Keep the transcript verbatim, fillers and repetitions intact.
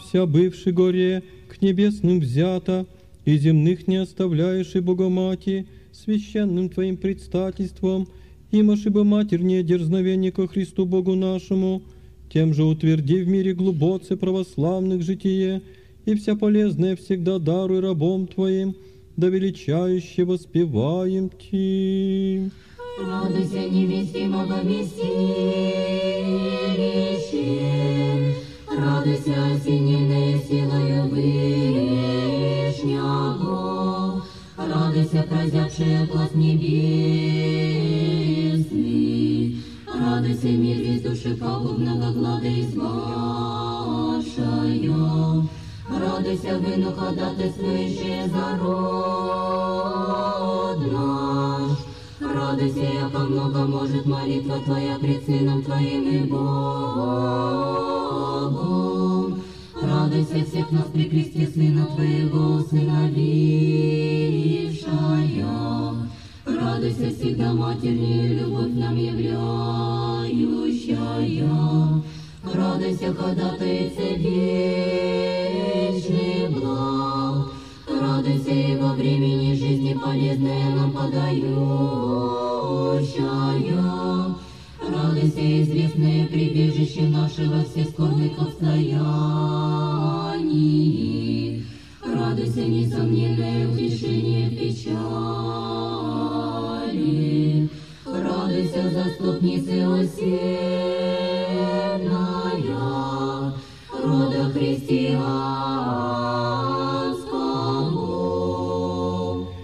вся бывши горе, к небесным взята, и земных не оставляешь, и Богомати, священным Твоим предстательством, имаши бы матернее дерзновение ко Христу Богу нашему, тем же утверди в мире глубоце православных житие, и вся полезное всегда даруй рабом Твоим, да величающе воспеваем Ти. Радуйся, невестимого вместилище, радуйся, осененная силою Вышнего, радуйся, прозявшая глаз небесный, радуйся, мир весь души пагубного глада извашаю, радуйся, выну ходатайствующая за род наш, радуйся, яко много может молитва Твоя пред Сыном Твоим и Богом. Радуйся всех нас при кресте Сына Твоего усыновившая. Радуйся всегда матернее любовь нам являющая. Радуйся, ходатайце вечный благ. Радуйся и во времени жизни полезное нам подающая. Радуйся, известное прибежище нашего всех скорбных обстояний. Радуйся, несомненное утешение печали. Радуйся, заступница усердная, рода христиан.